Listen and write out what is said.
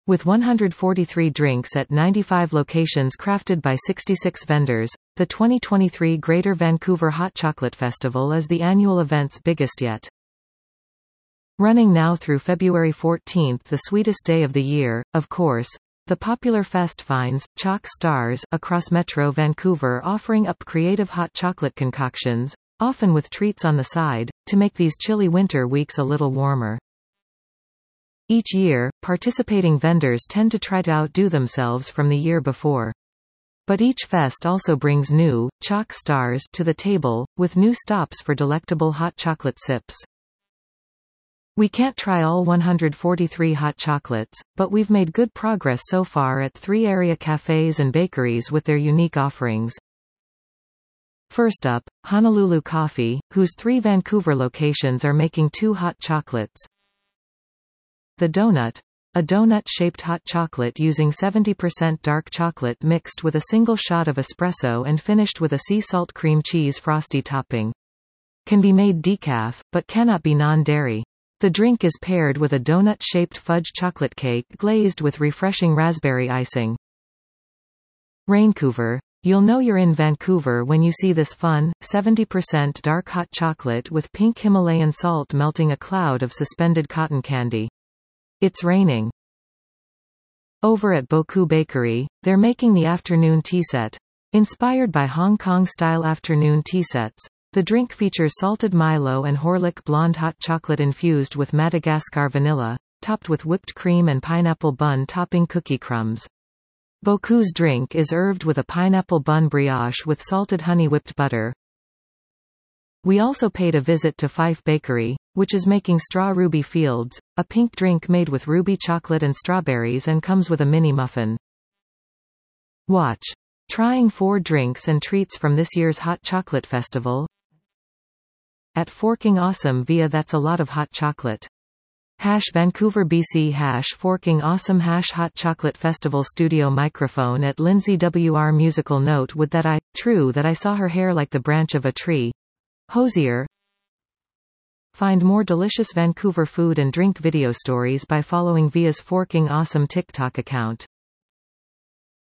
With 143 drinks at 95 locations crafted by 66 vendors, the 2023 Greater Vancouver Hot Chocolate Festival is the annual event's biggest yet. Running now through February 14, the sweetest day of the year, of course, the popular fest finds Choc Stars across Metro Vancouver offering up creative hot chocolate concoctions, often with treats on the side, to make these chilly winter weeks a little warmer. Each year, participating vendors tend to try to outdo themselves from the year before. But each fest also brings new, Choc Stars to the table, with new stops for delectable hot chocolate sips. We can't try all 143 hot chocolates, but we've made good progress so far at 3 area cafes and bakeries with their unique offerings. First up, Honolulu Coffee, whose 3 Vancouver locations are making 2 hot chocolates. The Donut, a donut-shaped hot chocolate using 70% dark chocolate mixed with a single shot of espresso and finished with a sea salt cream cheese frosty topping. Can be made decaf, but cannot be non-dairy. The drink is paired with a donut-shaped fudge chocolate cake glazed with refreshing raspberry icing. Raincouver. You'll know you're in Vancouver when you see this fun, 70% dark hot chocolate with pink Himalayan salt melting a cloud of suspended cotton candy. It's raining. Over at Boku Bakery, they're making the afternoon tea set. Inspired by Hong Kong-style afternoon tea sets, the drink features salted Milo and Horlick blonde hot chocolate infused with Madagascar vanilla, topped with whipped cream and pineapple bun topping cookie crumbs. Boku's drink is served with a pineapple bun brioche with salted honey whipped butter. We also paid a visit to Fife Bakery, which is making Straw Ruby Fields, a pink drink made with ruby chocolate and strawberries and comes with a mini muffin. Watch. Trying 4 drinks and treats from this year's Hot Chocolate Festival at Forking Awesome via That's a Lot of Hot Chocolate. #Vancouver BC #Forking Awesome #Hot Chocolate Festival Studio Microphone at Lindsay WR Musical Note Would that I, true that I saw her hair like the branch of a tree. Hosier. Find more delicious Vancouver food and drink video stories by following Via's Forking Awesome TikTok account.